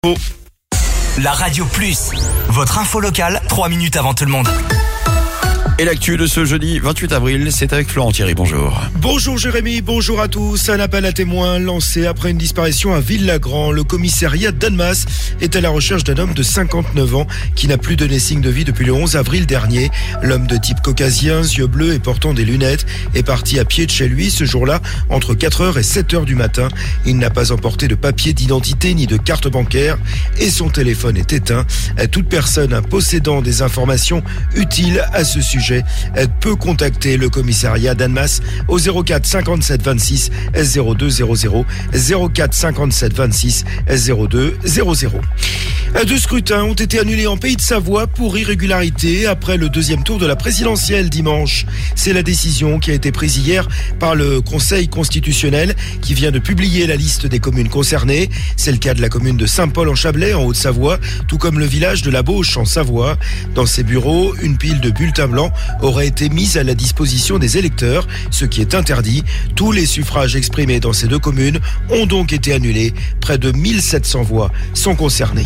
Oh. La Radio Plus, votre info locale, 3 minutes avant tout le monde. Et l'actu de ce jeudi 28 avril, c'est avec Florent Thierry, bonjour. Bonjour Jérémy, bonjour à tous. Un appel à témoins lancé après une disparition à Villagrand. Le commissariat d'Annemasse est à la recherche d'un homme de 59 ans qui n'a plus donné signe de vie depuis le 11 avril dernier. L'homme de type caucasien, yeux bleus et portant des lunettes est parti à pied de chez lui ce jour-là entre 4h et 7h du matin. Il n'a pas emporté de papier d'identité ni de carte bancaire et son téléphone est éteint. Toute personne possédant des informations utiles à ce sujet peut contacter le commissariat d'Annemasse au 04 57 26 02 00 04 57 26 02 00. Deux scrutins ont été annulés en Pays de Savoie pour irrégularité après le deuxième tour de la présidentielle dimanche. C'est la décision qui a été prise hier par le Conseil constitutionnel qui vient de publier la liste des communes concernées. C'est le cas de la commune de Saint-Paul en Chablais en Haute-Savoie, tout comme le village de la Bauche en Savoie. Dans ces bureaux, une pile de bulletins blancs aurait été mise à la disposition des électeurs, ce qui est interdit. Tous les suffrages exprimés dans ces deux communes ont donc été annulés. Près de 1700 voix sont concernées.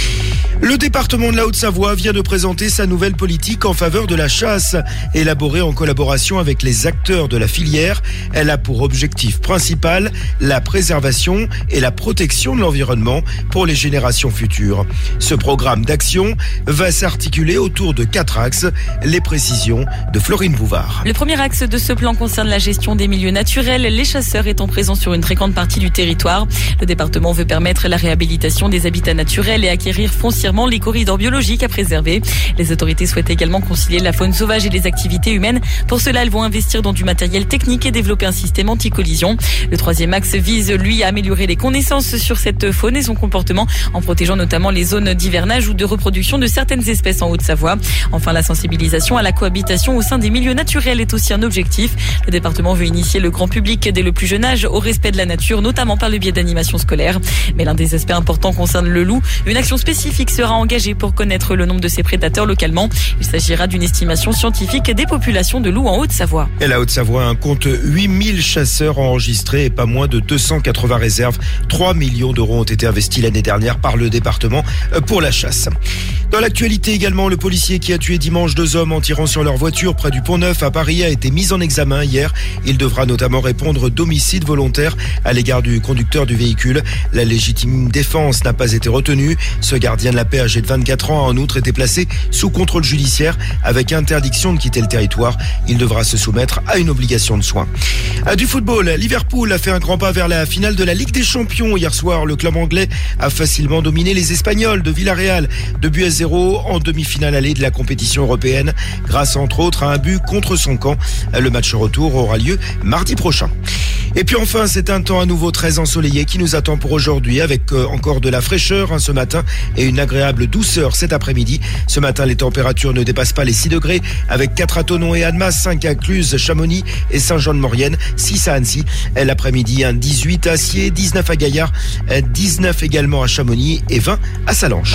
Le département de la Haute-Savoie vient de présenter sa nouvelle politique en faveur de la chasse, élaborée en collaboration avec les acteurs de la filière. Elle a pour objectif principal la préservation et la protection de l'environnement pour les générations futures. Ce programme d'action va s'articuler autour de 4 axes. Les précisions de Florine Bouvard. Le premier axe de ce plan concerne la gestion des milieux naturels, les chasseurs étant présents sur une très grande partie du territoire. Le département veut permettre la réhabilitation des habitats naturels et acquérir foncièrement les corridors biologiques à préserver. Les autorités souhaitent également concilier la faune sauvage et les activités humaines. Pour cela, elles vont investir dans du matériel technique et développer un système anti-collision. Le troisième axe vise, lui, à améliorer les connaissances sur cette faune et son comportement en protégeant notamment les zones d'hivernage ou de reproduction de certaines espèces en Haute-Savoie. Enfin, la sensibilisation à la cohabitation au sein des milieux naturels est aussi un objectif. Le département veut initier le grand public dès le plus jeune âge au respect de la nature, notamment par le biais d'animations scolaires. Mais l'un des aspects importants concerne le loup. Une action spécifique sera engagée pour connaître le nombre de ses prédateurs localement. Il s'agira d'une estimation scientifique des populations de loups en Haute-Savoie. Et la Haute-Savoie compte 8000 chasseurs enregistrés et pas moins de 280 réserves. 3 millions d'euros ont été investis l'année dernière par le département pour la chasse. Dans l'actualité également, le policier qui a tué dimanche 2 hommes en tirant sur leur voiture près du Pont-Neuf à Paris a été mis en examen hier. Il devra notamment répondre d'homicide volontaire à l'égard du conducteur du véhicule. La légitime défense n'a pas été retenue. Ce gardien de la paix âgé de 24 ans a en outre été placé sous contrôle judiciaire avec interdiction de quitter le territoire. Il devra se soumettre à une obligation de soins. Du football, Liverpool a fait un grand pas vers la finale de la Ligue des Champions. Hier soir, le club anglais a facilement dominé les Espagnols de Villarreal, 2-0 en demi-finale allée de la compétition européenne, grâce entre autres à un but contre son camp. Le match retour aura lieu mardi prochain. Et puis enfin, c'est un temps à nouveau très ensoleillé qui nous attend pour aujourd'hui avec encore de la fraîcheur ce matin et une agréable douceur cet après-midi. Ce matin, les températures ne dépassent pas les 6 degrés avec 4 à Thonon et Annemasse, 5 à Cluse, Chamonix et Saint-Jean-de-Maurienne, 6 à Annecy. L'après-midi, 18 à Acier, 19 à Gaillard, 19 également à Chamonix et 20 à Salanches.